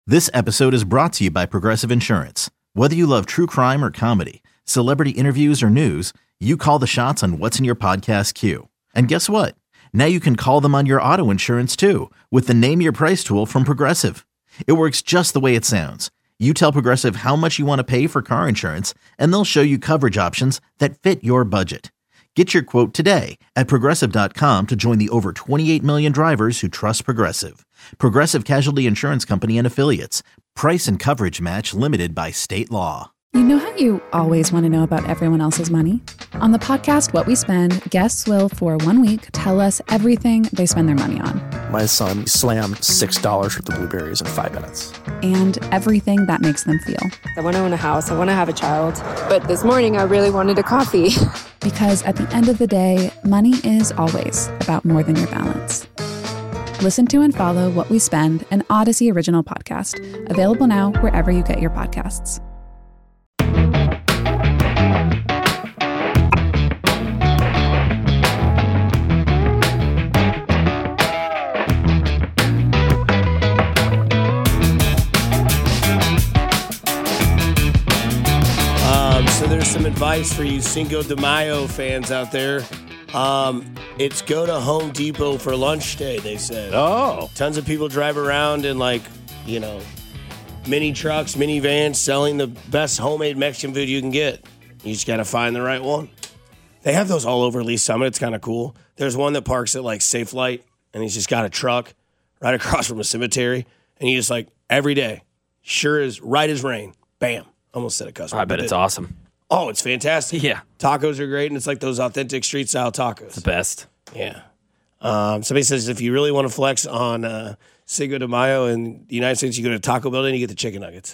This episode is brought to you by Progressive Insurance. Whether you love true crime or comedy, celebrity interviews or news, you call the shots on what's in your podcast queue. And guess what? Now you can call them on your auto insurance too with the Name Your Price tool from Progressive. It works just the way it sounds. You tell Progressive how much you want to pay for car insurance, and they'll show you coverage options that fit your budget. Get your quote today at Progressive.com to join the over 28 million drivers who trust Progressive. Progressive Casualty Insurance Company and Affiliates. Price and coverage match limited by state law. You know how you always want to know about everyone else's money? On the podcast What We Spend, guests will, for 1 week, tell us everything they spend their money on. My son slammed $6 worth of blueberries in 5 minutes. And everything that makes them feel. I want to own a house. I want to have a child. But this morning, I really wanted a coffee. Because at the end of the day, money is always about more than your balance. Listen to and follow What We Spend, an Odyssey original podcast. Available now wherever you get your podcasts. So there's some advice for you Cinco de Mayo fans out there. It's go to Home Depot for lunch day, they said. Oh. Tons of people drive around in mini trucks, minivans, selling the best homemade Mexican food you can get. You just got to find the right one. They have those all over Lee Summit. It's kind of cool. There's one that parks at Safe Light, and he's just got a truck right across from a cemetery. And he just every day, sure as right as rain, bam, almost said a customer. I bet it's awesome. Oh, it's fantastic. Yeah. Tacos are great, and it's those authentic street-style tacos. It's the best. Yeah. Somebody says if you really want to flex on Cinco de Mayo in the United States, you go to Taco Bell and you get the chicken nuggets.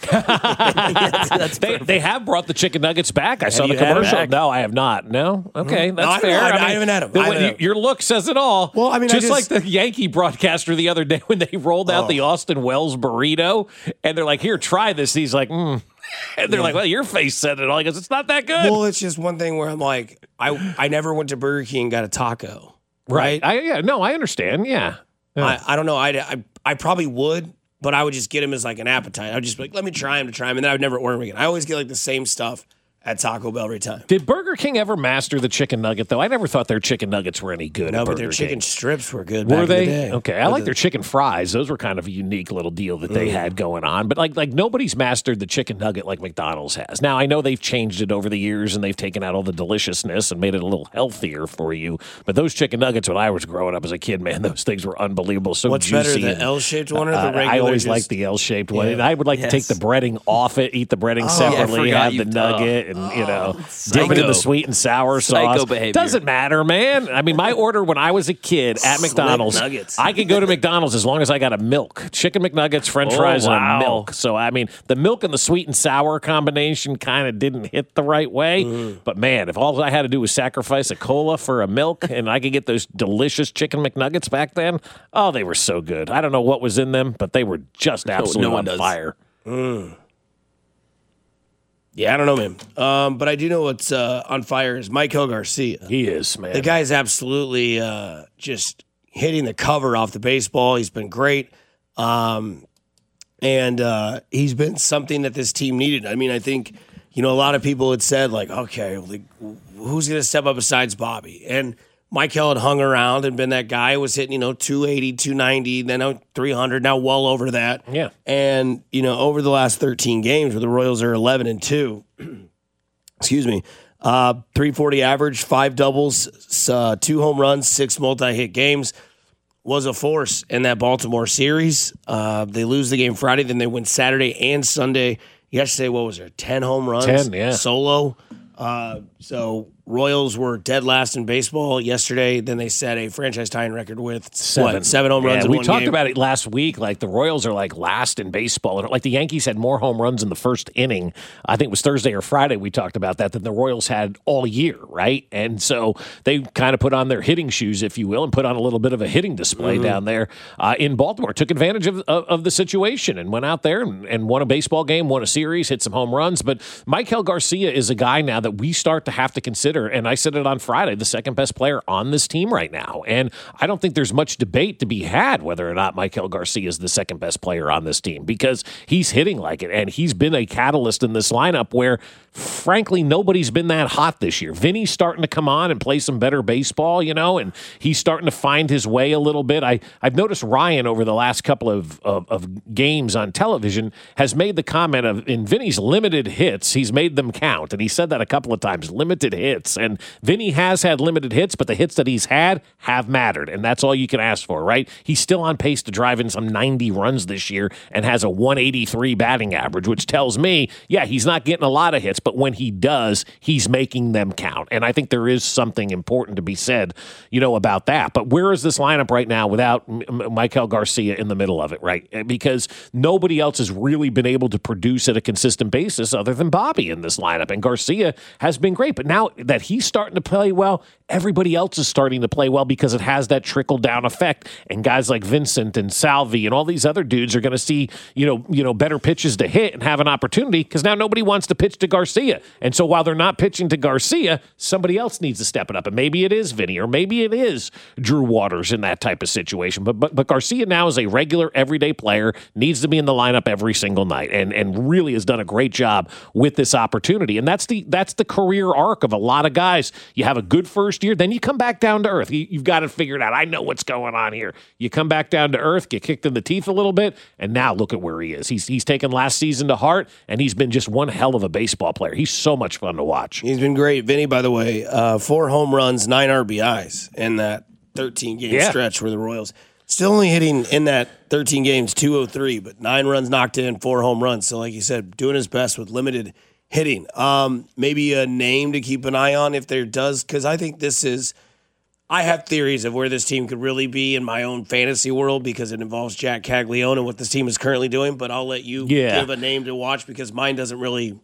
They have brought the chicken nuggets back. I saw the commercial. No, I have not. No? Okay, that's fair. I haven't had them. Your look says it all. Well, I mean, just like the Yankee broadcaster the other day when they rolled out the Austin Wells burrito, and they're like, here, try this. He's like, And they're like, well, your face said it all. He goes, it's not that good. Well, it's just one thing where I'm like, I never went to Burger King and got a taco. Right? I understand. Yeah. I don't know. I probably would, but I would just get them as an appetite. I would just be like, let me try them, and then I would never order them again. I always get the same stuff at Taco Bell every time. Did Burger King ever master the chicken nugget, though? I never thought their chicken nuggets were any good. No, at but Burger their chicken King. strips were good. Were back they? In the day. Okay, I like their chicken fries. Those were kind of a unique little deal that they had going on. But like nobody's mastered the chicken nugget like McDonald's has. Now I know they've changed it over the years and they've taken out all the deliciousness and made it a little healthier for you. But those chicken nuggets, when I was growing up as a kid, man, those things were unbelievable. So what's juicy. better, the L-shaped one or the regular? I always liked the L-shaped one. And I would like to take the breading off it, eat the breading separately, have the nugget, and dip it in the sweet and sour sauce. Behavior. Doesn't matter, man. I mean, my order when I was a kid at McDonald's, I could go to McDonald's as long as I got a milk. Chicken McNuggets, French fries, and a milk. So, I mean, the milk and the sweet and sour combination kind of didn't hit the right way. But, man, if all I had to do was sacrifice a cola for a milk and I could get those delicious Chicken McNuggets back then, oh, they were so good. I don't know what was in them, but they were just absolutely on fire. Yeah, I don't know, man. But I do know what's on fire is Maikel Garcia. He is, man. The guy's absolutely just hitting the cover off the baseball. He's been great. And he's been something that this team needed. I mean, I think, a lot of people had said, okay, who's going to step up besides Bobby? And Maikel had hung around and been that guy, was hitting, 280, 290, then 300, now well over that. Yeah. And, over the last 13 games where the Royals are 11-2, excuse me, 340 average, 5 doubles, 2 home runs, 6 multi-hit games, was a force in that Baltimore series. They lose the game Friday, then they win Saturday and Sunday. Yesterday, what was there, 10 home runs? 10, yeah. Solo. So Royals were dead last in baseball yesterday. Then they set a franchise-tying record with 7 home runs in one game. We talked about it last week. The Royals are last in baseball. The Yankees had more home runs in the first inning. I think it was Thursday or Friday we talked about that, than the Royals had all year, right? And so they kind of put on their hitting shoes, if you will, and put on a little bit of a hitting display down there in Baltimore. Took advantage of the situation and went out there and won a baseball game, won a series, hit some home runs. But Maikel Garcia is a guy now that we start to have to consider consider, and I said it on Friday, the second best player on this team right now. And I don't think there's much debate to be had whether or not Maikel Garcia is the second best player on this team, because he's hitting like it, and he's been a catalyst in this lineup where, frankly, nobody's been that hot this year. Vinny's starting to come on and play some better baseball, and he's starting to find his way a little bit. I've noticed Ryan over the last couple of games on television has made the comment of, in Vinny's limited hits, he's made them count. And he said that a couple of times, limited hits. And Vinny has had limited hits, but the hits that he's had have mattered. And that's all you can ask for, right? He's still on pace to drive in some 90 runs this year and has a 183 batting average, which tells me, yeah, he's not getting a lot of hits, but when he does, he's making them count. And I think there is something important to be said, about that. But where is this lineup right now without Maikel Garcia in the middle of it, right? Because nobody else has really been able to produce at a consistent basis other than Bobby in this lineup. And Garcia has been great. But now that he's starting to play well, everybody else is starting to play well because it has that trickle-down effect. And guys like Vincent and Salvi and all these other dudes are going to see, better pitches to hit and have an opportunity, because now nobody wants to pitch to Garcia. And so while they're not pitching to Garcia, somebody else needs to step it up. And maybe it is Vinny, or maybe it is Drew Waters in that type of situation. But Garcia now is a regular, everyday player, needs to be in the lineup every single night, and really has done a great job with this opportunity. And that's the career arc of a lot of guys. You have a good first year, then you come back down to earth. You've got it figured out. I know what's going on here. You come back down to earth, get kicked in the teeth a little bit, and now look at where he is. He's taken last season to heart, and he's been just one hell of a baseball player. He's so much fun to watch. He's been great. Vinny, by the way, 4 home runs, 9 RBIs in that 13-game stretch where the Royals still only hitting in that 13 games 203, but 9 runs knocked in, 4 home runs. So like you said, doing his best with limited hitting. Maybe a name to keep an eye on if there does, because I think I have theories of where this team could really be in my own fantasy world, because it involves Jack Caglione and what this team is currently doing, but I'll let you give a name to watch, because mine doesn't really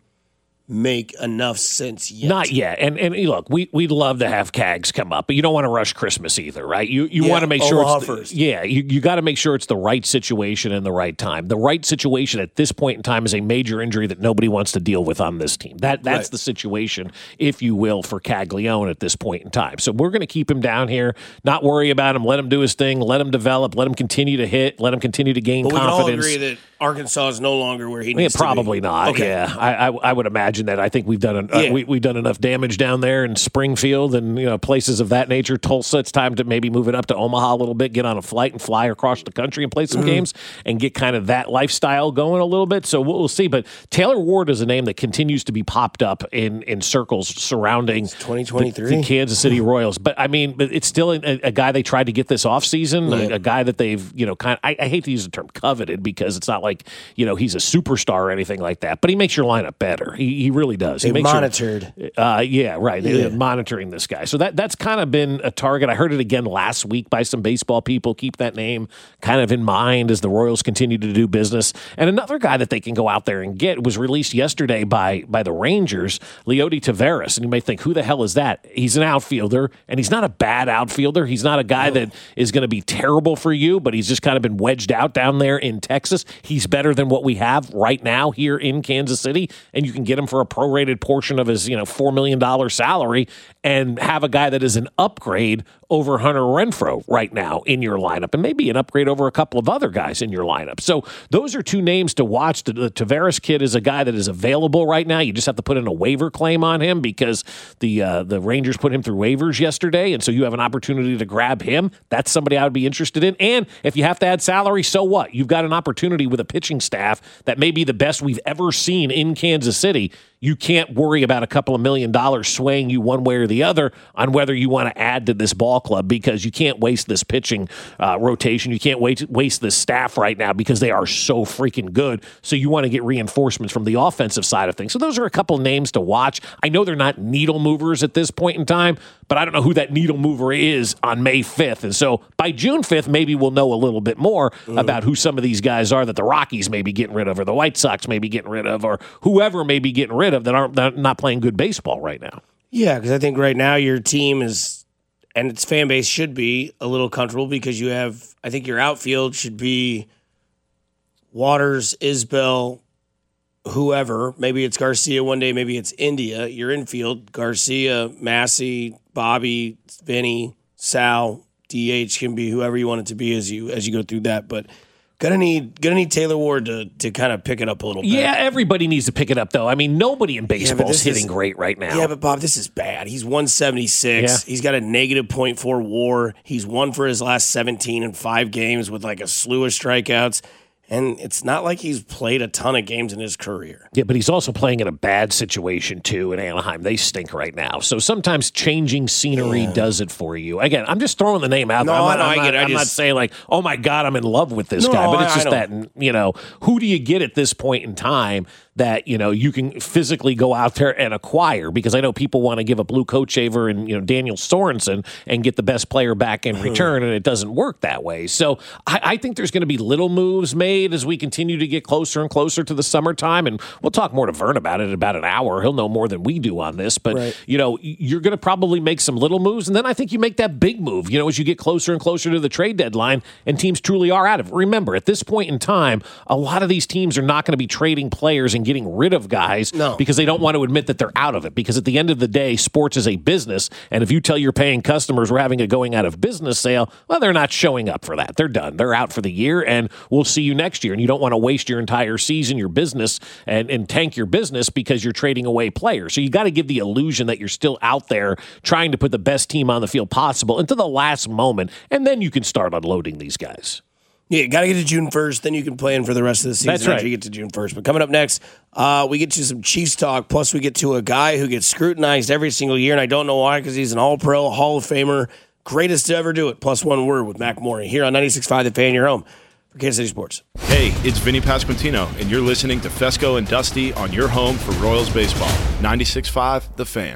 make enough sense yet. Not yet. And look, we'd love to have Cags come up, but you don't want to rush Christmas either, right? You want to make sure it's first. You got to make sure it's the right situation and the right time. The right situation at this point in time is a major injury that nobody wants to deal with on this team. That's the situation, if you will, for Caglione at this point in time. So we're going to keep him down here, not worry about him, let him do his thing, let him develop, let him continue to hit, let him continue to gain confidence. We can all agree that Arkansas is no longer where he needs to be. Probably not. Okay. Yeah, I would imagine that. I think we've done we've done enough damage down there in Springfield and places of that nature. Tulsa, it's time to maybe move it up to Omaha a little bit, get on a flight and fly across the country and play some games and get kind of that lifestyle going a little bit. So we'll see. But Taylor Ward is a name that continues to be popped up in circles surrounding 2023 the Kansas City Royals. But I mean, it's still a guy they tried to get this offseason, a guy that they've I hate to use the term coveted, because it's not like he's a superstar or anything like that, but he makes your lineup better. He really does. They monitored. They're monitoring this guy. So that's kind of been a target. I heard it again last week by some baseball people. Keep that name kind of in mind as the Royals continue to do business. And another guy that they can go out there and get was released yesterday by the Rangers, Leody Taveras. And you may think, who the hell is that? He's an outfielder, and he's not a bad outfielder. He's not a guy that is going to be terrible for you, but he's just kind of been wedged out down there in Texas. He's better than what we have right now here in Kansas City, and you can get him for a prorated portion of his $4 million salary and have a guy that is an upgrade over Hunter Renfroe right now in your lineup, and maybe an upgrade over a couple of other guys in your lineup. So those are two names to watch. The Taveras kid is a guy that is available right now. You just have to put in a waiver claim on him, because the Rangers put him through waivers yesterday, and so you have an opportunity to grab him. That's somebody I would be interested in. And if you have to add salary, so what? You've got an opportunity with a pitching staff that may be the best we've ever seen in Kansas City. You can't worry about a couple of $1 million swaying you one way or the other on whether you want to add to this ball club, because you can't waste this pitching rotation. You can't waste this staff right now, because they are so freaking good. So you want to get reinforcements from the offensive side of things. So those are a couple of names to watch. I know they're not needle movers at this point in time, but I don't know who that needle mover is on May 5th. And so by June 5th, maybe we'll know a little bit more about who some of these guys are that the Rockies may be getting rid of, or the White Sox may be getting rid of, or whoever may be getting rid of that aren't not playing good baseball right now. Yeah, because I think right now your team is, and its fan base should be a little comfortable, because you have, I think your outfield should be Waters, Isbell, whoever. Maybe it's Garcia one day. Maybe it's India. Your infield: Garcia, Massey, Bobby, Vinny, Sal. DH can be whoever you want it to be as you go through that, but. Gonna need Taylor Ward to kind of pick it up a little bit. Yeah, everybody needs to pick it up, though. I mean, nobody in baseball is hitting great right now. Yeah, but Bob, this is bad. He's 176. Yeah. He's got a negative .4 WAR. He's won for his last 17 in 5 games with like a slew of strikeouts. And it's not like he's played a ton of games in his career. Yeah, but he's also playing in a bad situation, too, in Anaheim. They stink right now. So sometimes changing scenery does it for you. Again, I'm just throwing the name out there. I'm not saying like, oh, my God, I'm in love with this guy. But it's just that, who do you get at this point in time that, you can physically go out there and acquire? Because I know people want to give up Luke Hochevar and, Daniel Sorensen and get the best player back in return, and it doesn't work that way. So I think there's going to be little moves made as we continue to get closer and closer to the summertime. And we'll talk more to Vern about it in about an hour. He'll know more than we do on this. But, you're going to probably make some little moves. And then I think you make that big move, as you get closer and closer to the trade deadline and teams truly are out of it. Remember, at this point in time, a lot of these teams are not going to be trading players and getting rid of guys because they don't want to admit that they're out of it. Because at the end of the day, sports is a business. And if you tell your paying customers we're having a going out of business sale, well, they're not showing up for that. They're done. They're out for the year, and we'll see you next year. And you don't want to waste your entire season, your business, and tank your business because you're trading away players. So you got to give the illusion that you're still out there trying to put the best team on the field possible until the last moment, and then you can start unloading these guys. Yeah, got to get to June 1st, then you can play in for the rest of the season. That's right. After you get to June 1st. But coming up next, we get to some Chiefs talk, plus we get to a guy who gets scrutinized every single year, and I don't know why, because he's an All-Pro, Hall of Famer, greatest to ever do it, plus one word with Mac Morey here on 96.5 The Fan, your home for Kansas City Sports. Hey, it's Vinny Pasquantino, and you're listening to Fesco and Dusty on your home for Royals baseball. 96.5 The Fan.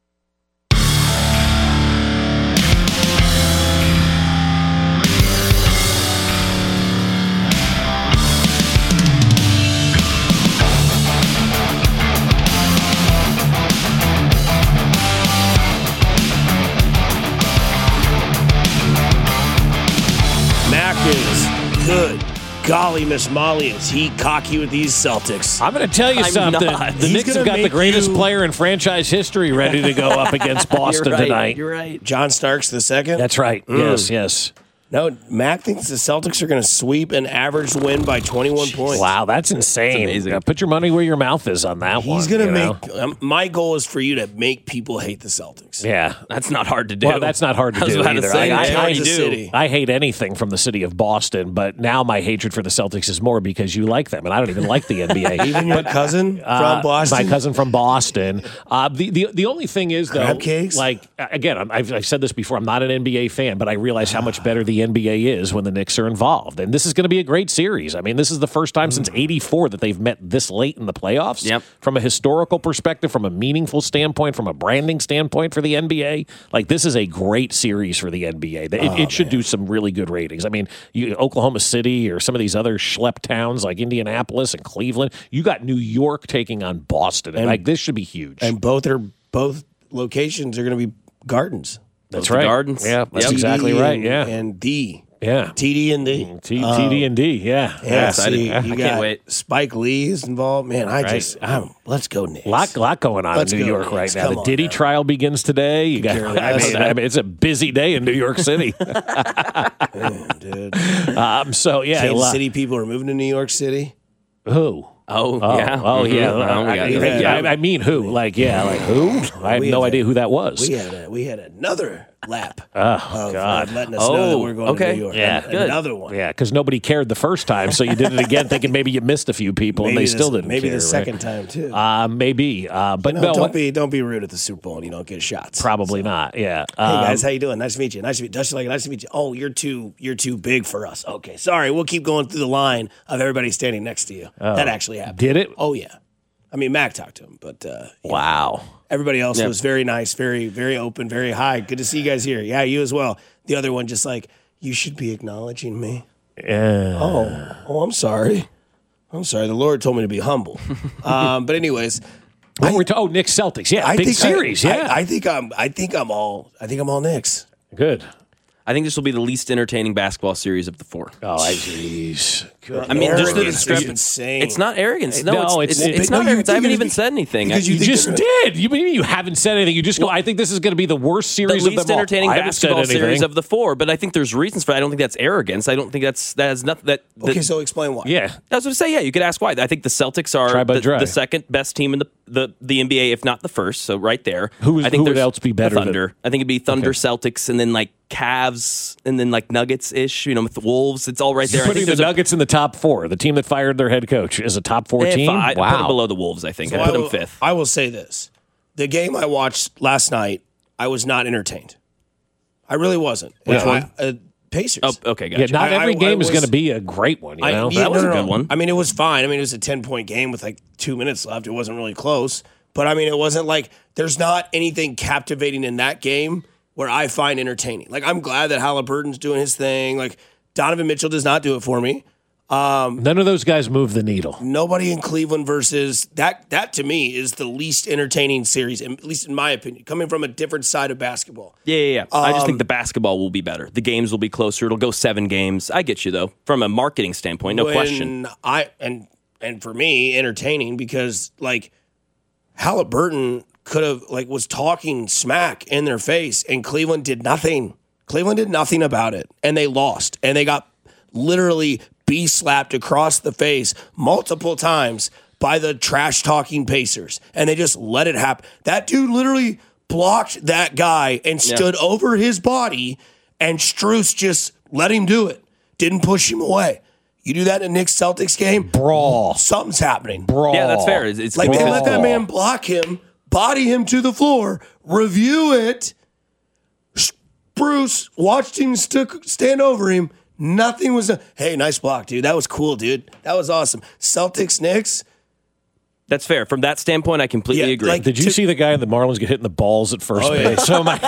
Good golly, Miss Molly, is he cocky with these Celtics? I'm going to tell you something. The Knicks have got the greatest player in franchise history ready to go up against Boston tonight. You're right. John Starks the second? That's right. Yes. No, Mac thinks the Celtics are going to sweep and average win by 21 points. Wow, that's insane. That's amazing. Put your money where your mouth is on that one. He's going to make my goal is for you to make people hate the Celtics. Yeah. That's not hard to do. Well, that's not hard to do either. I hate anything from the city of Boston, but now my hatred for the Celtics is more because you like them, and I don't even like the NBA. Even your cousin from Boston? My cousin from Boston. The only thing is, though, crab cakes? Like, again, I've said this before, I'm not an NBA fan, but I realize how much better the NBA is when the Knicks are involved. And this is going to be a great series. I mean, this is the first time since '84 that they've met this late in the playoffs. Yep. From a historical perspective, from a meaningful standpoint, from a branding standpoint for the NBA, like this is a great series for the NBA. It should do some really good ratings. I mean, Oklahoma City or some of these other schlep towns like Indianapolis and Cleveland, you got New York taking on Boston. And like this should be huge. And both locations are going to be Gardens. That's right. Gardens. Yeah, that's exactly right. Yeah. And D. Yeah. TD and D. TD and D, yeah. Yeah, see, I can't wait. Spike Lee is involved. Man, let's go Knicks. Lot going on in New York right now. The Diddy trial begins today. You got, I mean, it's a busy day in New York City. Dude. So, yeah. Kansas City people are moving to New York City. Who? Yeah. I mean, who? Like who? I have no idea who that was. We had another lap. God, letting us know that we're going to New York. Yeah, another one. Yeah, because nobody cared the first time, so you did it again, thinking maybe you missed a few people, and they still didn't. Maybe care, the second time too. Maybe. But don't be rude at the Super Bowl and you don't get shots. Probably not. Yeah. Hey guys, how you doing? Nice to meet you. Nice to meet you. Nice to meet you. Oh, you're too big for us. Okay, sorry. We'll keep going through the line of everybody standing next to you. That actually happened. Did it? Oh yeah. I mean, Mac talked to him, but wow. Everybody else was very nice, very, very open, very high. Good to see you guys here. Yeah, you as well. The other one just like, you should be acknowledging me. Oh, I'm sorry. The Lord told me to be humble. But anyways, Knicks Celtics. Yeah, big series. I think I'm all Knicks. Good. I think this will be the least entertaining basketball series of the 4. Oh, jeez. I mean, just the Arrogance is discrepancy. insane. It's not arrogance. No, it's it's not no, arrogance. I haven't you even think- said anything. because You think just they're did. You haven't said anything. You just go, I think this is going to be the worst the series of least them all. entertaining I haven't said basketball series anything. of the 4, but I think there's reasons for it. I don't think that's arrogance. I don't think that has nothing that. Okay, so explain why. Yeah. I was going to say, yeah, you could ask why. I think the Celtics are Try by dry. the second best team in the NBA, if not the first. So right there. Who I think would there's else be better the than- Thunder. I think it'd be Thunder, Okay. Celtics, and then like Cavs, and then like Nuggets-ish, with the Wolves. It's all right there. I Putting think the Nuggets in the top 4, the team that fired their head coach, is a top 4 team. I put them below the Wolves, I think. So I put them 5th. I will say this. The game I watched last night, I was not entertained. I really wasn't. Which one? Pacers. Oh, okay, gotcha. Yeah, not every game is was- going to be a great one. You know, that was a good one. I mean, it was fine. I mean, it was a 10-point game with like 2 minutes left. It wasn't really close. But I mean, it wasn't like there's not anything captivating in that game where I find entertaining. Like, I'm glad that Halliburton's doing his thing. Like, Donovan Mitchell does not do it for me. none of those guys move the needle. Nobody in Cleveland versus that to me is the least entertaining series, at least in my opinion, coming from a different side of basketball. Yeah. I just think the basketball will be better. The games will be closer. It'll go 7 games. I get you, though. From a marketing standpoint, no question. And for me, entertaining because like Halliburton could have was talking smack in their face, and Cleveland did nothing. Cleveland did nothing about it, and they lost, and they got literally slapped across the face multiple times by the trash talking Pacers, and they just let it happen. That dude literally blocked that guy and stood over his body, and Strus just let him do it. Didn't push him away. You do that in a Knicks Celtics game, Brawl. something's happening. Brawl. Yeah, that's fair. It's Like they because- let that man block him, body him to the floor, review it. Bruce watched him stand over him. Nothing was done. Hey, nice block, dude. That was cool, dude. That was awesome. Celtics, Knicks. That's fair. From that standpoint, I completely Yeah, agree. like- Did you see the guy in the Marlins get hit in the balls at first base? Oh my!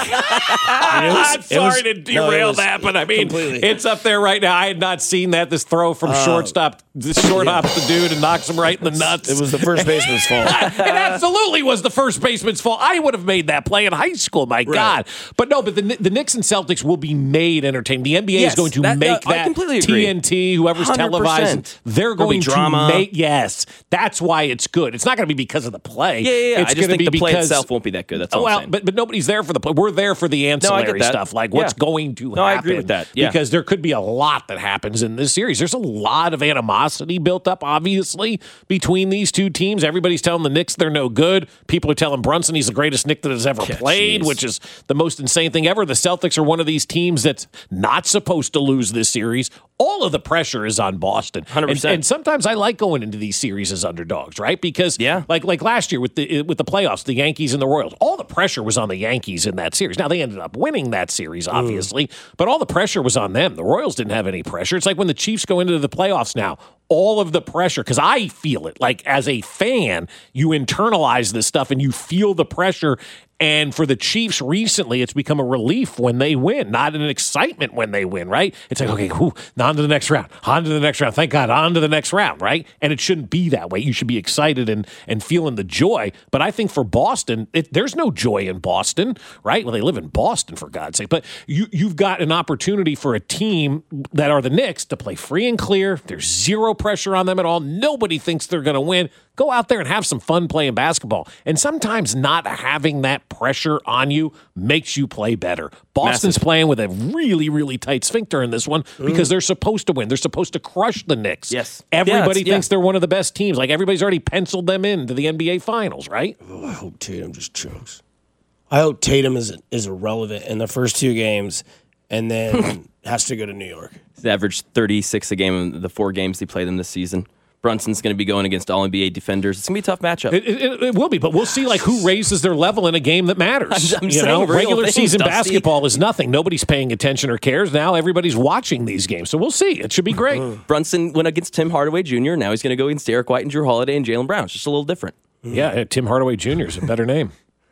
I'm sorry to derail that, but I mean, completely. it's up there right now. I had not seen that. This throw from shortstop, this short hops the dude and knocks him right in the nuts. It was the first baseman's fault. It absolutely was the first baseman's fault. I would have made that play in high school. My God! But no, but the Knicks and Celtics will be made entertaining. The NBA Yes, is going to that- make I that completely agree. TNT. Whoever's 100%. televising, they're There'll be going to drama. make. Yes, that's why it's good. It's not going to be because of the play. Yeah. It's I just gonna think be the play because, itself won't be that good. That's all I'm well, saying. but nobody's there for the play. We're there for the ancillary that. stuff, like what's Yeah. going to happen. No, I agree with that. Yeah. Because there could be a lot that happens in this series. There's a lot of animosity built up, obviously, between these two teams. Everybody's telling the Knicks they're no good. People are telling Brunson he's the greatest Knick that has ever played, jeez. which is the most insane thing ever. The Celtics are one of these teams that's not supposed to lose this series. All of the pressure is on Boston. 100%. And sometimes I like going into these series as underdogs, right? Because Yeah. like last year with the playoffs, the Yankees and the Royals, all the pressure was on the Yankees in that series. Now they ended up winning that series, obviously, but all the pressure was on them. The Royals didn't have any pressure. It's like when the Chiefs go into the playoffs now, all of the pressure, because I feel it. Like as a fan, you internalize this stuff and you feel the pressure. And for the Chiefs recently, it's become a relief when they win, not an excitement when they win, right? It's like, okay, on to the next round, on to the next round. Thank God, on to the next round, right? And it shouldn't be that way. You should be excited and feeling the joy. But I think for Boston, there's no joy in Boston, right? Well, they live in Boston, for God's sake. But you've got an opportunity for a team that are the Knicks to play free and clear. There's zero pressure on them at all. Nobody thinks they're going to win. Go out there and have some fun playing basketball. And sometimes not having that pressure on you makes you play better. Boston's playing with a really, really tight sphincter in this one because they're supposed to win. They're supposed to crush the Knicks. Yes. Everybody Yeah, thinks they're one of the best teams. Like everybody's already penciled them into the NBA Finals, right? I hope Tatum just chokes. I hope Tatum is irrelevant in the first 2 games and then has to go to New York. He's averaged 36 a game in the 4 games he played in this season. Brunson's going to be going against all-NBA defenders. It's going to be a tough matchup. It will be, but we'll see like who raises their level in a game that matters. I'm saying real regular things, season Dusty. basketball is nothing. Nobody's paying attention or cares. Now everybody's watching these games. So we'll see. It should be great. Brunson went against Tim Hardaway Jr. Now he's going to go against Derek White and Drew Holiday and Jaylen Brown. It's just a little different. Yeah, Tim Hardaway Jr. is a better name.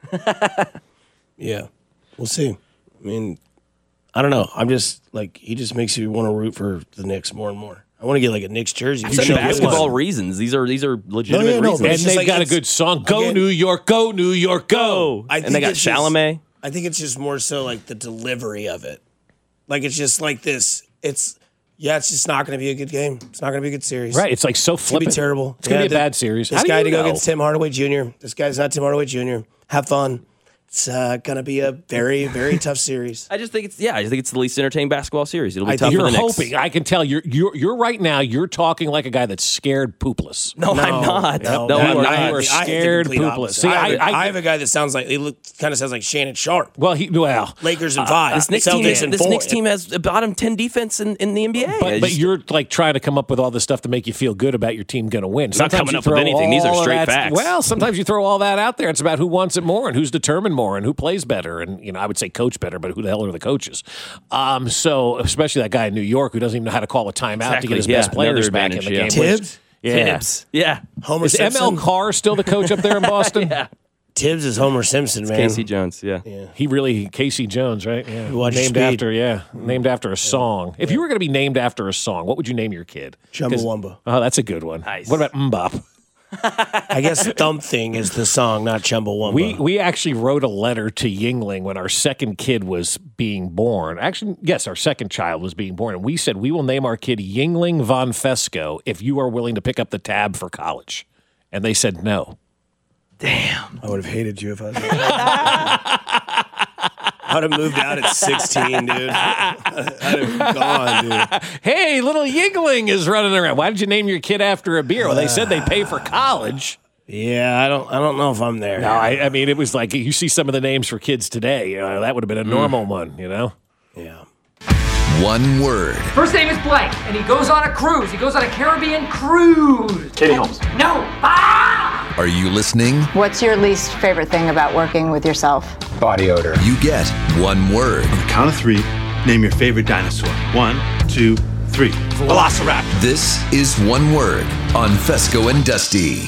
Yeah, we'll see. I mean, I don't know. I'm just like he just makes you want to root for the Knicks more and more. I want to get like a Knicks jersey. These are basketball reasons. These are legitimate no, reasons. but And it's just they've like got a good song. Go again- New York, go New York, go. I And they got it's just- Chalamet. I think it's just more so like the delivery of it. Like, it's just like this. It's just not going to be a good game. It's not going to be a good series. Right. It's like so flippant. It's going to be terrible. It's going to be a bad series. This guy to go against Tim Hardaway Jr. This guy's not Tim Hardaway Jr. Have fun. It's going to be a very, very tough series. I think it's the least entertaining basketball series. It'll be tough for the Knicks. You're hoping. I can tell you're right now. You're talking like a guy that's scared poopless. No, I'm not. No, you are scared poopless. See, I have a guy that sounds like kind of sounds like Shannon Sharp. Well, Lakers in 5. This Knicks team has a bottom 10 defense in the NBA. But you're like trying to come up with all this stuff to make you feel good about your team going to win. It's not coming up with anything. These are straight facts. Well, sometimes you throw all that out there. It's about who wants it more and who's determined more and who plays better. And, I would say coach better, but who the hell are the coaches? So, especially that guy in New York who doesn't even know how to call a timeout to get his best players back in the game. Tibbs? Tibbs. Yeah. Homer Is Simpson? ML Carr still the coach up there in Boston? Yeah. Tibbs is Homer Simpson, man. Casey Jones, yeah. Casey Jones, right? Yeah. Named after a song. If you were going to be named after a song, what would you name your kid? Chumbawamba. Oh, that's a good one. Nice. What about Mbop? I guess Thump Thing is the song, not Chumbawamba. We actually wrote a letter to Yingling when our second kid was being born. Actually, yes, our second child was being born. And we said, we will name our kid Yingling von Fesco if you are willing to pick up the tab for college. And they said no. Damn. I would have hated you if I was I would have moved out at 16, dude. I'd have gone, dude. Hey, little Yingling is running around. Why did you name your kid after a beer? Well, they said they pay for college. Yeah, I don't know if I'm there. No, I mean, it was like you see some of the names for kids today. That would have been a normal one, Yeah. One word. First name is Blake, and he goes on a cruise. He goes on a Caribbean cruise. Katie Holmes. No. Are you listening? What's your least favorite thing about working with yourself? Body odor. You get one word. On the count of 3, name your favorite dinosaur. 1, 2, 3. Velociraptor. This is One Word on Fesco and Dusty.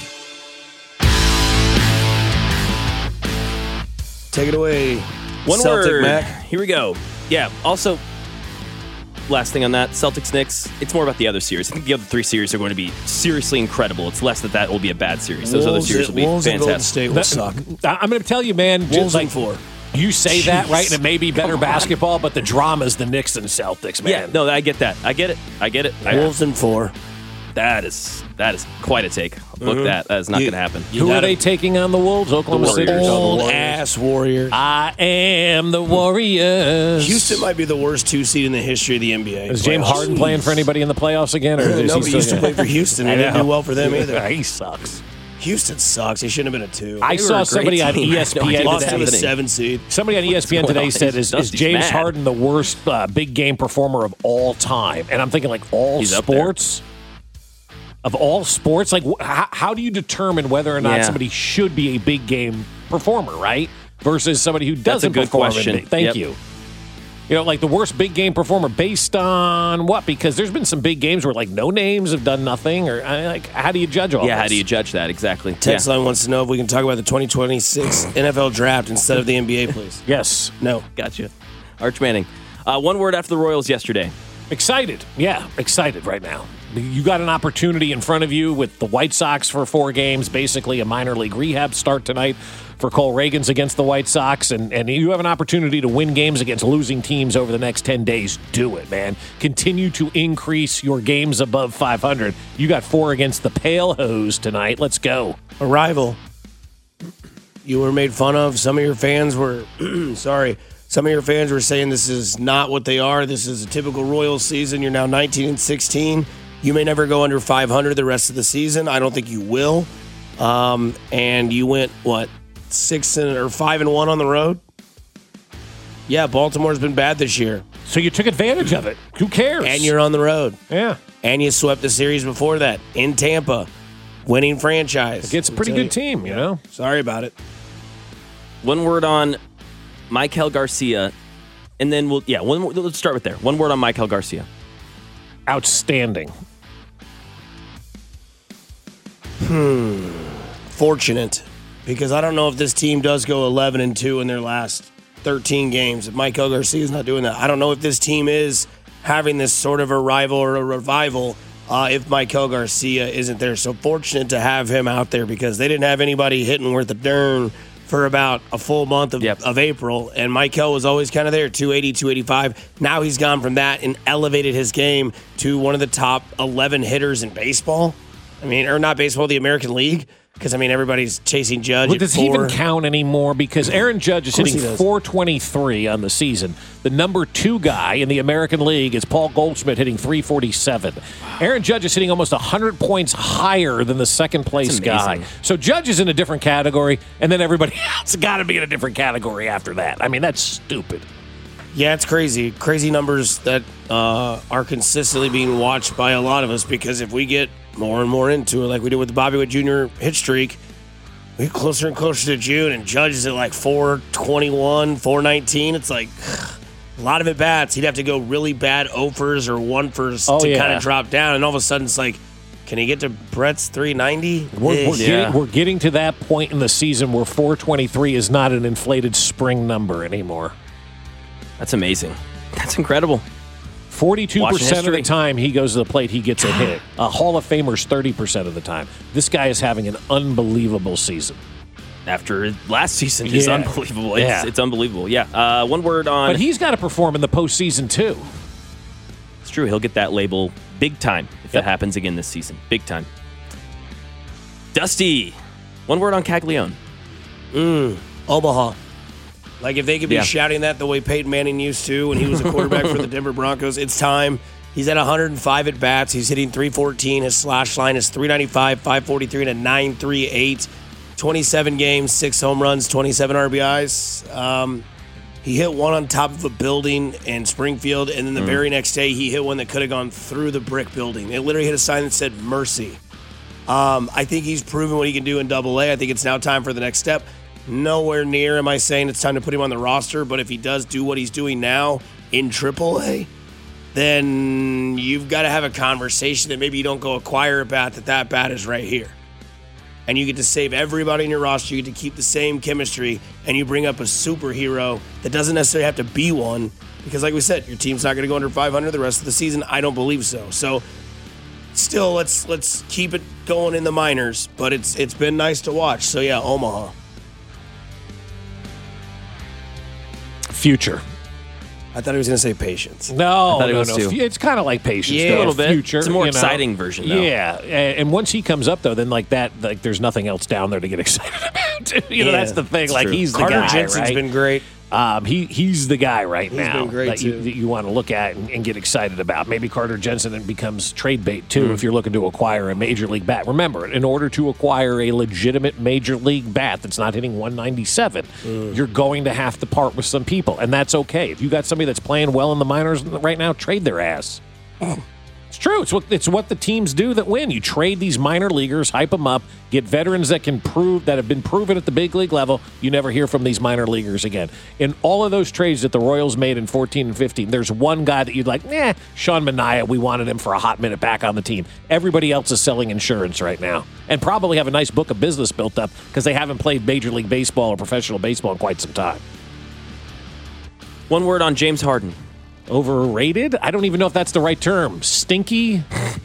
Take it away. One Celtic word. Mac. Here we go. Yeah, also, last thing on that, Celtics-Knicks, it's more about the other series. I think the other 3 series are going to be seriously incredible. It's less that will be a bad series. Those other series will be Wolves fantastic. And Golden State will suck. I'm going to tell you, man. Wolves in 4. You say that, right? And it may be better basketball, but the drama's the Knicks and Celtics, man. Yeah, no, I get that. I get it. Wolves in 4. That is quite a take. Look, that is not going to happen. Who are they taking on the Wolves? Oklahoma City? Old-ass Warriors. I am the Warriors. Houston might be the worst 2 seed in the history of the NBA. Is James Harden playing for anybody in the playoffs again? Or No, but he used to play for Houston. He didn't do well for them either. He sucks. Houston sucks. He shouldn't have been a 2. I saw somebody on ESPN lost to a today. 7 seed. Somebody on ESPN today said, is James Harden the worst big game performer of all time? And I'm thinking, like, He's sports? Of all sports? Like, how do you determine whether or not somebody should be a big game performer, right? Versus somebody who doesn't perform. That's a good question. Thank you. Like the worst big game performer based on what? Because there's been some big games where like no names have done nothing, or like how do you judge all this? Yeah, how do you judge that exactly? Text line wants to know if we can talk about the 2026 NFL draft instead of the NBA, please. Yes. No. Gotcha. Arch Manning. One word after the Royals yesterday. Excited. Yeah, excited right now. You got an opportunity in front of you with the White Sox for 4 games, basically a minor league rehab start tonight for Cole Reagans against the White Sox, and you have an opportunity to win games against losing teams over the next 10 days. Do it, man. Continue to increase your games above 500. You got 4 against the Pale Hose tonight. Let's go. A rival. You were made fun of. Some of your fans were, some of your fans were saying this is not what they are. This is a typical Royals season. You're now 19-16. You may never go under 500 the rest of the season. I don't think you will. And you went, 5-1 on the road? Yeah, Baltimore's been bad this year. So you took advantage of it. Who cares? And you're on the road. Yeah. And you swept the series before that in Tampa. Winning franchise. It's a pretty good team, you know? Sorry about it. One word on Michael Garcia. And then let's start with there. One word on Michael Garcia. Outstanding. Fortunate. Because I don't know if this team does go 11-2 in their last 13 games. If Michael Garcia is not doing that, I don't know if this team is having this sort of a rival or a revival if Michael Garcia isn't there. So fortunate to have him out there because they didn't have anybody hitting worth a darn for about a full month of April, and Michael was always kind of there, 280, 285. Now he's gone from that and elevated his game to one of the top 11 hitters in baseball. I mean, or not baseball, the American League. Because, I mean, everybody's chasing Judge. Well, does he even count anymore? Because Aaron Judge is hitting .423 on the season. The number 2 guy in the American League is Paul Goldschmidt hitting .347. Aaron Judge is hitting almost 100 points higher than the second-place guy. So Judge is in a different category, and then everybody else got to be in a different category after that. I mean, that's stupid. Yeah, it's crazy. Crazy numbers that are consistently being watched by a lot of us, because if we get more and more into it, like we did with the Bobby Witt Jr. hit streak, we get closer and closer to June, and Judge is at like 421, 419. It's like a lot of at-bats. He'd have to go really bad 0-fers or 1-fers to kind of drop down, and all of a sudden it's like, can he get to Brett's 390? We're getting to that point in the season where 423 is not an inflated spring number anymore. That's amazing. That's incredible. 42% of the time he goes to the plate, he gets a hit. A Hall of Famer's 30% of the time. This guy is having an unbelievable season. After last season is unbelievable. It's unbelievable. Yeah. One word on... But he's got to perform in the postseason, too. It's true. He'll get that label big time if that happens again this season. Big time. Dusty, one word on Caglione. Omaha. Like, if they could be shouting that the way Peyton Manning used to when he was a quarterback for the Denver Broncos, it's time. He's at 105 at-bats. He's hitting .314. His slash line is .395, .543, and a .938. 27 games, 6 home runs, 27 RBIs. He hit one on top of a building in Springfield, and then the very next day he hit one that could have gone through the brick building. It literally hit a sign that said mercy. I think he's proven what he can do in Double-A. I think it's now time for the next step. Nowhere near am I saying it's time to put him on the roster, but if he does do what he's doing now in AAA, then you've got to have a conversation that maybe you don't go acquire a bat, that bat is right here. And you get to save everybody in your roster. You get to keep the same chemistry, and you bring up a superhero that doesn't necessarily have to be one, because like we said, your team's not going to go under 500 the rest of the season. I don't believe so. So still, let's keep it going in the minors, but it's been nice to watch. So yeah, Omaha. Future. I thought he was going to say patience. No. It's kind of like patience. Yeah, a little bit. Future. It's a more exciting version, though. Yeah, and once he comes up, though, then like that, like there's nothing else down there to get excited about. That's the thing. Like he's the Carter guy. Jensen's been great. He's the guy right now been great that you want to look at and get excited about. Maybe Carter Jensen becomes trade bait, too, if you're looking to acquire a major league bat. Remember, in order to acquire a legitimate major league bat that's not hitting 197, you're going to have to part with some people, and that's okay. If you got somebody that's playing well in the minors right now, trade their ass. It's true. It's what the teams do that win. You trade these minor leaguers, hype them up, get veterans that have been proven at the big league level. You never hear from these minor leaguers again. In all of those trades that the Royals made in 14 and 15, there's one guy that you'd like, Sean Manaea, we wanted him for a hot minute back on the team. Everybody else is selling insurance right now and probably have a nice book of business built up because they haven't played Major League Baseball or professional baseball in quite some time. One word on James Harden. Overrated? I don't even know if that's the right term. Stinky?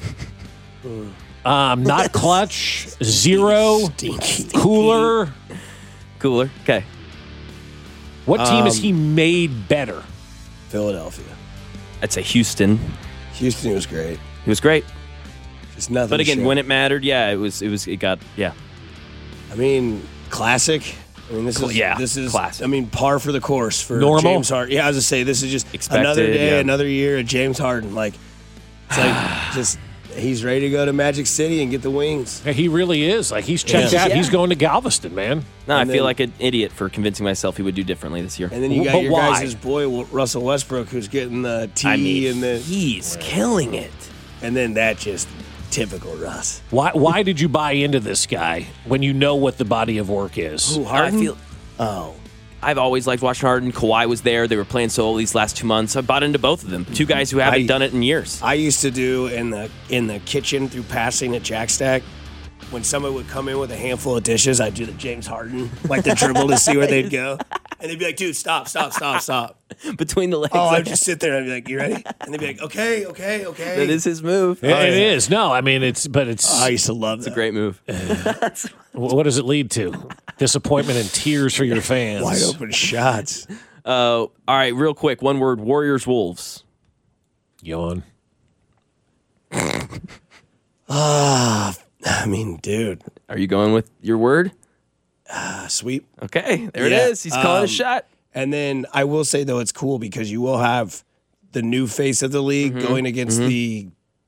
Not clutch? Zero? Stinky. Cooler? Okay. What team has he made better? Philadelphia. I'd say Houston. Houston was great. He was great. Just nothing. But again, when it mattered, I mean, classic. I mean, this is classic. I mean, par for the course for Normal? James Harden. Yeah, I was just say this is just expected, another day, another year of James Harden. Like, it's like just he's ready to go to Magic City and get the wings. He really is. Like he's checked out. He's going to Galveston, man. No, I feel like an idiot for convincing myself he would do differently this year. And then you got your guys' boy Russell Westbrook, who's getting the T and the he's killing it. And then that just. Typical Russ. Why did you buy into this guy when you know what the body of work is? Ooh, Harden? I've always liked watching Harden. Kawhi was there. They were playing solo these last 2 months. I bought into both of them. Two guys who haven't done it in years. I used to do in the kitchen through passing at Jack Stack. When somebody would come in with a handful of dishes, I'd do the James Harden, like the dribble to see where they'd go. And they'd be like, dude, stop. Between the legs. Oh, I'd just sit there and I'd be like, you ready? And they'd be like, okay. That is his move. It is. No, I mean, it's. I used to love that. It's a great move. What does it lead to? Disappointment and tears for your fans. Wide open shots. All right, real quick. One word, Warriors-Wolves. Yawn. I mean, dude. Are you going with your word? Sweep. Okay, there it is. He's calling a shot. And then I will say, though, it's cool because you will have the new face of the league going against the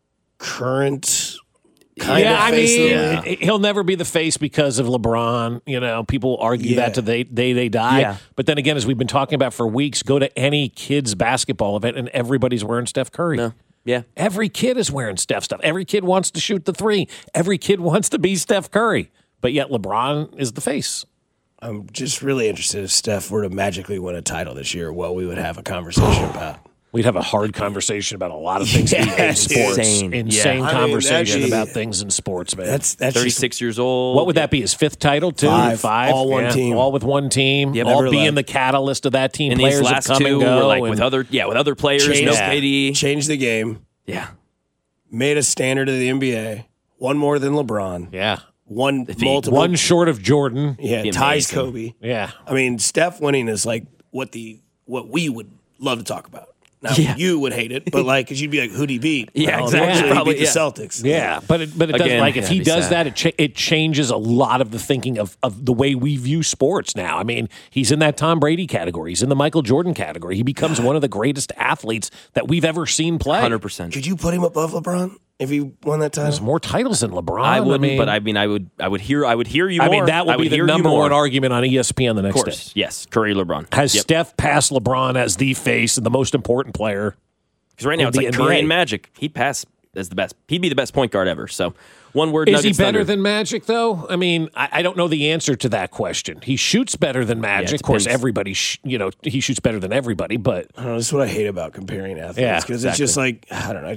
current kind of face of the league. He'll never be the face because of LeBron. You know, people argue that to the day they die. Yeah. But then again, as we've been talking about for weeks, go to any kids' basketball event and everybody's wearing Steph Curry. No. Yeah. Every kid is wearing Steph stuff. Every kid wants to shoot the three. Every kid wants to be Steph Curry. But yet LeBron is the face. I'm just really interested if Steph were to magically win a title this year, what we would have a conversation about. We'd have a hard conversation about a lot of things in sports. Insane conversation about things in sports, man. That's 36 years old. What would that be? His fifth title, too? Five. All one team. All with one team. Yep. All being the catalyst of that team. And Players these last have come two and go. were like with other players. No KD. Changed the game. Yeah. Made a standard of the NBA. One more than LeBron. Yeah. One multiple. One short of Jordan. Yeah, ties Kobe. Yeah. I mean, Steph winning is like what we would love to talk about. Now, you would hate it, but like, because you'd be like, who'd he beat? Yeah, well, exactly. He beat the Celtics. Yeah, but it does, like, if he does that, it changes a lot of the thinking of the way we view sports now. I mean, he's in that Tom Brady category. He's in the Michael Jordan category. He becomes one of the greatest athletes that we've ever seen play. 100%. Could you put him above LeBron if he won that title? There's more titles than LeBron. I wouldn't, but I would hear you more. I mean, that would be the number one argument on ESPN the next of course. day. Yes, Curry, LeBron. Has Steph passed LeBron as the face and the most important player? Because right now it's like NBA. Curry and Magic. He'd pass as the best. He'd be the best point guard ever. So one word. Is he Nuggets, better Thunder. than Magic, though? I mean, I don't know the answer to that question. He shoots better than Magic. Of course, everybody, he shoots better than everybody, but I don't know, this is what I hate about comparing athletes. Because it's just like, I don't know.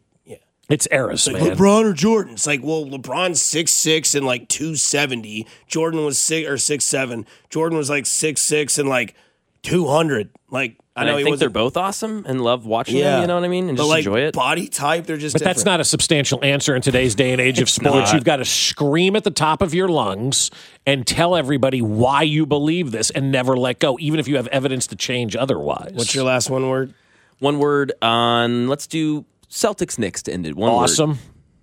It's eras, like man. LeBron or Jordan. It's like, well, LeBron's 6'6" and like 270. Jordan was 6'7". Jordan was like 6'6" and like 200. Like, I think they're both awesome and love watching them, you know what I mean? And but just like enjoy it. Body type, they're just But different. that's not a substantial answer in today's day and age of sports. not. You've got to scream at the top of your lungs and tell everybody why you believe this and never let go, even if you have evidence to change otherwise. What's your last one word? One word on, let's do Celtics Knicks to end it. One word. Awesome.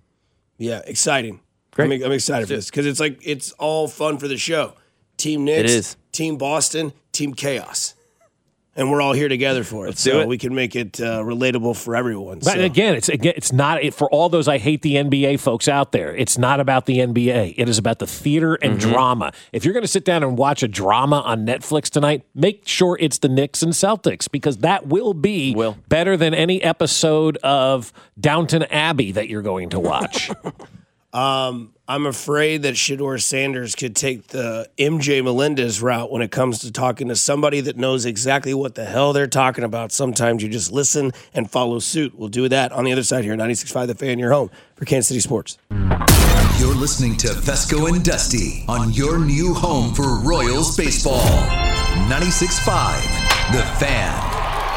Yeah, exciting. Great. I'm excited for this because it's like it's all fun for the show. Team Knicks, It is. Team Boston, Team Chaos. And we're all here together for it. Let's so do it. we can make it relatable for everyone. But So. again, it's not for all those I hate the NBA folks out there. It's not about the NBA. It is about the theater and drama. If you're going to sit down and watch a drama on Netflix tonight, make sure it's the Knicks and Celtics because that will be better than any episode of Downton Abbey that you're going to watch. I'm afraid that Shedeur Sanders could take the MJ Melendez route when it comes to talking to somebody that knows exactly what the hell they're talking about. Sometimes you just listen and follow suit. We'll do that on the other side here, 96.5 The Fan, your home for Kansas City Sports. You're listening to Fesco and Dusty on your new home for Royals baseball. 96.5 The Fan.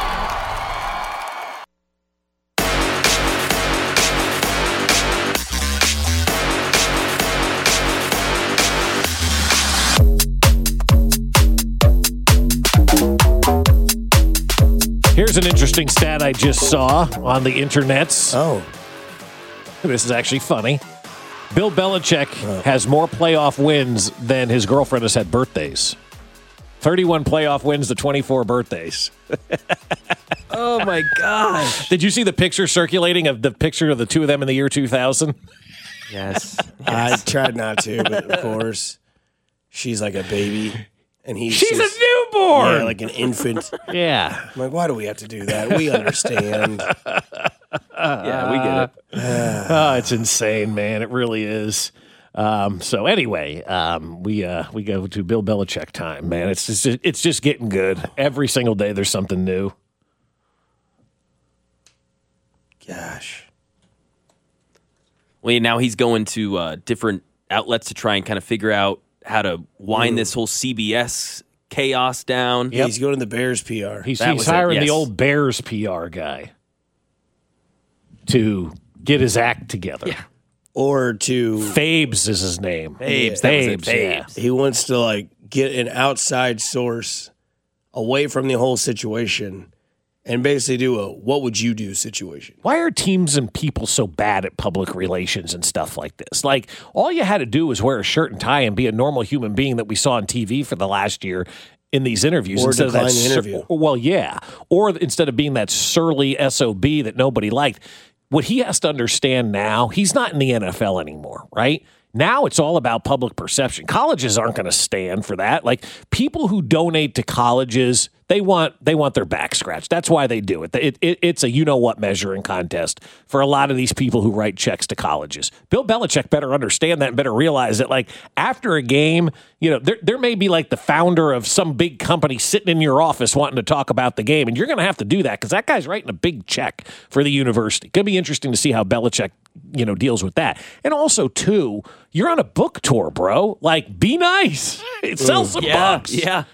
Here's an interesting stat I just saw on the internets. Oh. This is actually funny. Bill Belichick has more playoff wins than his girlfriend has had birthdays. 31 playoff wins to 24 birthdays. Oh, my gosh. Did you see the picture circulating of the picture of the two of them in the year 2000? Yes. I tried not to, but of course, she's like a baby. And She's just, a newborn! Yeah, like an infant. Yeah. I'm like, why do we have to do that? We understand. Yeah, we get it. Oh, it's insane, man. It really is. So anyway, we go to Bill Belichick time, man. It's just getting good. Every single day there's something new. Gosh. Well, now he's going to different outlets to try and kind of figure out how to wind this whole CBS chaos down. Yeah, he's going to the Bears PR. He's hiring the old Bears PR guy to get his act together. Yeah. Or to... Fabes is his name. Fabes. Fabes. Yeah. He wants to, like, get an outside source away from the whole situation and basically do a what would you do situation. Why are teams and people so bad at public relations and stuff like this? Like, all you had to do was wear a shirt and tie and be a normal human being that we saw on TV for the last year in these interviews. Or instead decline of that the interview. Well, yeah. Or instead of being that surly SOB that nobody liked. What he has to understand now, he's not in the NFL anymore, right? Now it's all about public perception. Colleges aren't going to stand for that. Like, people who donate to colleges, they want their back scratched. That's why they do it. It's a you-know-what measuring contest for a lot of these people who write checks to colleges. Bill Belichick better understand that and better realize that, like, after a game, there may be like the founder of some big company sitting in your office wanting to talk about the game, and you're going to have to do that because that guy's writing a big check for the university. Could be interesting to see how Belichick deals with that. And also, too, you're on a book tour, bro. Like, be nice. It sells some books. Yeah.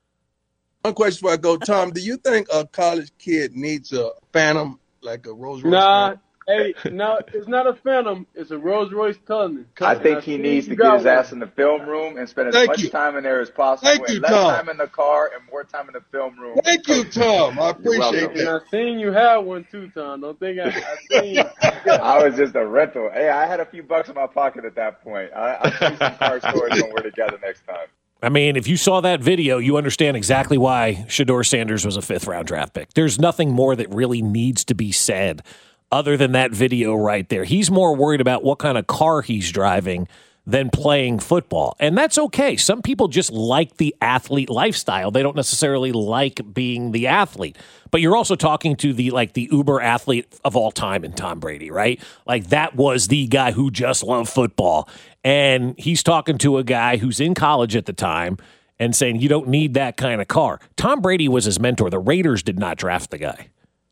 One question before I go, Tom. Do you think a college kid needs a Phantom, like a Rolls Royce? Nah, no, it's not a Phantom. It's a Rolls Royce Cousin. I think he needs to get his ass in the film room and spend as much time in there as possible. Thank you, less Tom. time in the car and more time in the film room. Thank you, Tom. I appreciate And I that. seen you had one too, Tom. Don't think I seen. I was just a rental. Hey, I had a few bucks in my pocket at that point. I'll see some car stories when we're together next time. I mean, if you saw that video, you understand exactly why Shedeur Sanders was a 5th-round draft pick. There's nothing more that really needs to be said other than that video right there. He's more worried about what kind of car he's driving than playing football. And that's okay. Some people just like the athlete lifestyle. They don't necessarily like being the athlete. But you're also talking to the uber athlete of all time in Tom Brady, right? Like, that was the guy who just loved football. And he's talking to a guy who's in college at the time and saying, you don't need that kind of car. Tom Brady was his mentor. The Raiders did not draft the guy.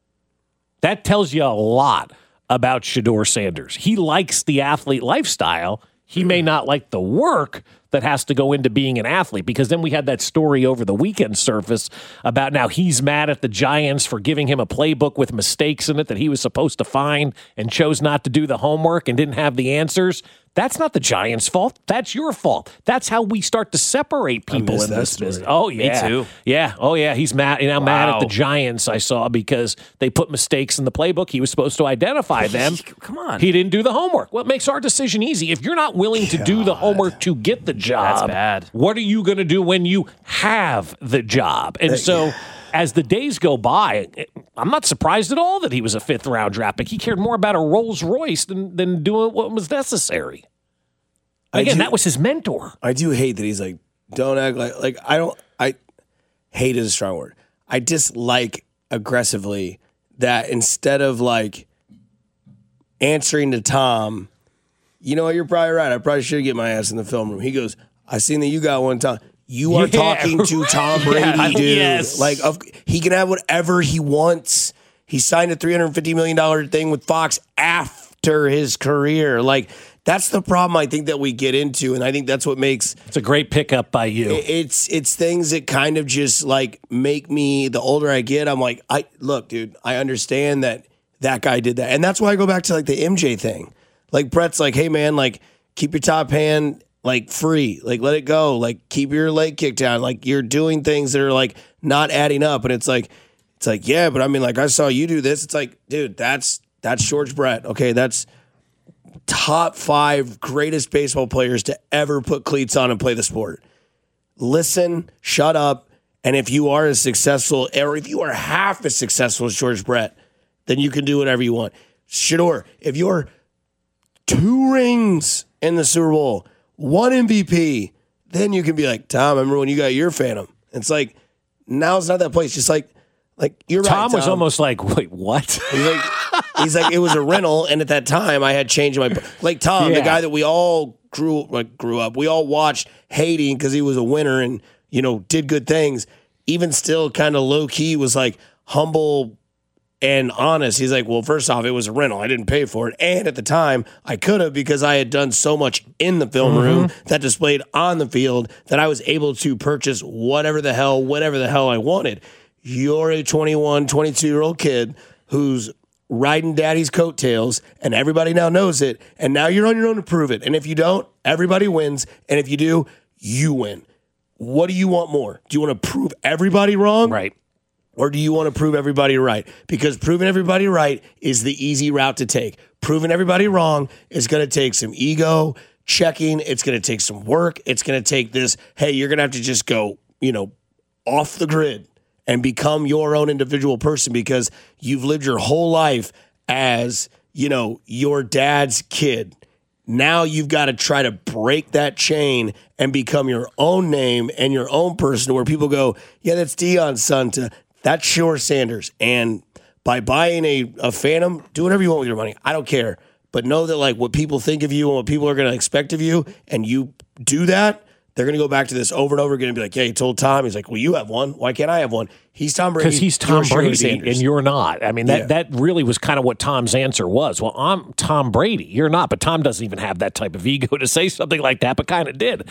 That tells you a lot about Shedeur Sanders. He likes the athlete lifestyle. He may not like the work that has to go into being an athlete, because then we had that story over the weekend surface about now he's mad at the Giants for giving him a playbook with mistakes in it that he was supposed to find and chose not to do the homework and didn't have the answers. That's not the Giants' fault. That's your fault. That's how we start to separate people in this business. Oh, yeah. Me too. Yeah. Oh, yeah. He's mad. Mad at the Giants, I saw, because they put mistakes in the playbook. He was supposed to identify them. Come on. He didn't do the homework. Well, it makes our decision easy. If you're not willing to do the homework to get the job, that's bad. What are you going to do when you have the job? And so as the days go by, I'm not surprised at all that he was a 5th-round draft pick. He cared more about a Rolls Royce than doing what was necessary. Again, that was his mentor. I do hate that he's like, don't act like I hate is a strong word. I dislike aggressively that instead of like answering to Tom, you know what, you're probably right. I probably should get my ass in the film room. He goes, I seen that you got one, Tom. You are talking to Tom Brady, dude. Yes. Like, he can have whatever he wants. He signed a $350 million thing with Fox after his career. Like, that's the problem I think that we get into, and I think that's what makes it's a great pickup by you. It's things that kind of just like make me, the older I get, I'm like, look, dude, I understand that guy did that, and that's why I go back to like the MJ thing. Like, Brett's like, hey man, like, keep your top hand like free, like let it go, like keep your leg kicked down, like you're doing things that are like not adding up, and it's like yeah, but I mean, like, I saw you do this. It's like, dude, that's George Brett. Okay, that's top 5 greatest baseball players to ever put cleats on and play the sport. Listen, shut up, and if you are as successful, or if you are half as successful as George Brett, then you can do whatever you want. Shedeur, if you're 2 rings in the Super Bowl, 1 MVP, then you can be like, Tom, remember when you got your Phantom? It's like, now it's not that place. Just like you're right, Tom was almost like, wait, what? He's like, it was a rental, and at that time I had changed my, like Tom, the guy that we all grew up, we all watched hating because he was a winner and did good things. Even still, kind of low key was like humble and honest. He's like, well, first off, it was a rental. I didn't pay for it. And at the time, I could have, because I had done so much in the film room that displayed on the field that I was able to purchase whatever the hell I wanted. You're a 21, 22-year-old kid who's riding daddy's coattails, and everybody now knows it, and now you're on your own to prove it. And if you don't, everybody wins. And if you do, you win. what do you want more? Do you want to prove everybody wrong? Right. Or do you want to prove everybody right? Because proving everybody right is the easy route to take. Proving everybody wrong is going to take some ego checking. It's going to take some work. It's going to take this, hey, you're going to have to just go, off the grid and become your own individual person because you've lived your whole life as, your dad's kid. Now you've got to try to break that chain and become your own name and your own person where people go, yeah, that's Deion's son, to that's Shedeur Sanders. And by buying a Phantom, do whatever you want with your money. I don't care. But know that what people think of you and what people are going to expect of you, and you do that, they're going to go back to this over and over again and be like, yeah, he told Tom. He's like, well, you have one. Why can't I have one? He's Tom Brady. Because he's Tom Brady and you're not. I mean, that really was kind of what Tom's answer was. Well, I'm Tom Brady. You're not. But Tom doesn't even have that type of ego to say something like that, but kind of did,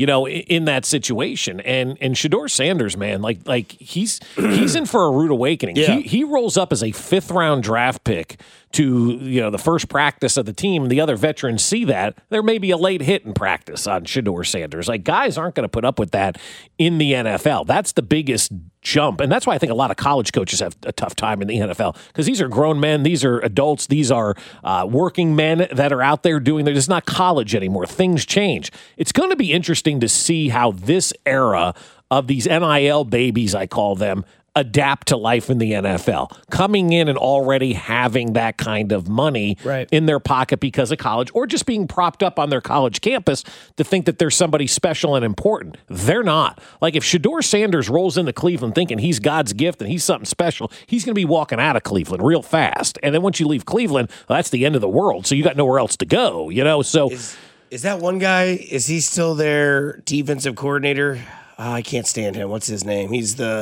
in that situation. And Shedeur Sanders, man, he's in for a rude awakening. Yeah. He rolls up as a 5th-round draft pick to the first practice of the team. The other veterans see that. There may be a late hit in practice on Shedeur Sanders. Guys aren't going to put up with that in the NFL. That's the biggest jump. And that's why I think a lot of college coaches have a tough time in the NFL, because these are grown men, these are adults, these are working men that are out there doing this. It's not college anymore. Things change. It's going to be interesting to see how this era of these NIL babies, I call them, adapt to life in the NFL, coming in and already having that kind of money in their pocket because of college, or just being propped up on their college campus to think that they're somebody special and important. They're not. If Shedeur Sanders rolls into Cleveland thinking he's God's gift and he's something special, he's going to be walking out of Cleveland real fast. And then once you leave Cleveland, that's the end of the world. So you got nowhere else to go, So is that one guy, is he still their defensive coordinator? I can't stand him. What's his name?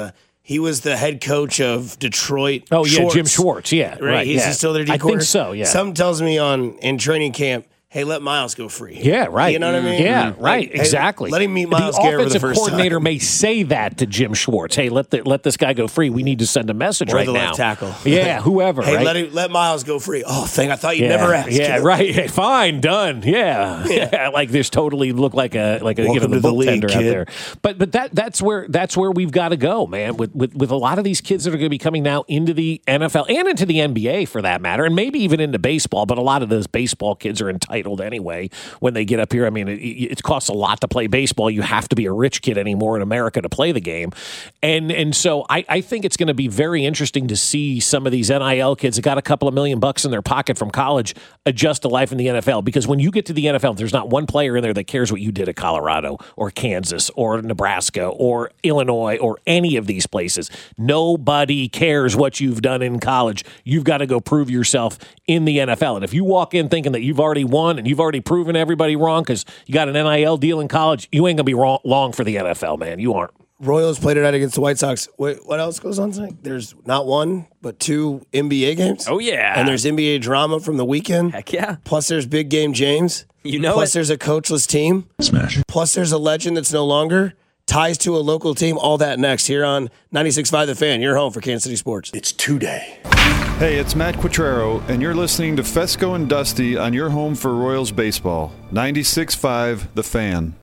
He was the head coach of Detroit. Oh, yeah, Jim Schwartz. Yeah, right. He's still their D coordinator? I think so, yeah. Something tells me in training camp, hey, let Miles go free. Yeah, right. You know what I mean? Yeah, right. Exactly. Let him meet Miles Garrett for the first time. The offensive coordinator may say that to Jim Schwartz. Hey, let this guy go free. We need to send a message right now. Or the left tackle. Yeah, whoever. Hey, right? let Miles go free. Oh, I thought you'd never ask. Yeah, right. Hey, fine, done. Yeah. This totally looked like a the book tender out there. But that's where we've got to go, man. With a lot of these kids that are going to be coming now into the NFL and into the NBA for that matter, and maybe even into baseball. But a lot of those baseball kids are entitled anyway. When they get up here, I mean, it costs a lot to play baseball. You have to be a rich kid anymore in America to play the game. And so I think it's going to be very interesting to see some of these NIL kids that got a couple of $1 million in their pocket from college adjust to life in the NFL. Because when you get to the NFL, there's not one player in there that cares what you did at Colorado or Kansas or Nebraska or Illinois or any of these places. Nobody cares what you've done in college. You've got to go prove yourself in the NFL. And if you walk in thinking that you've already won and you've already proven everybody wrong because you got an NIL deal in college, you ain't going to be long for the NFL, man. You aren't. Royals played tonight against the White Sox. Wait, what else goes on tonight? There's not one, but 2 NBA games. Oh, yeah. And there's NBA drama from the weekend. Heck yeah. Plus there's Big Game James. Plus there's a coachless team. Smash. Plus there's a legend that's no longer. Ties to a local team. All that next here on 96.5 The Fan. Your home for Kansas City sports. It's today. Hey, it's Matt Quatrero, and you're listening to Fesco and Dusty on your home for Royals baseball. 96.5 The Fan.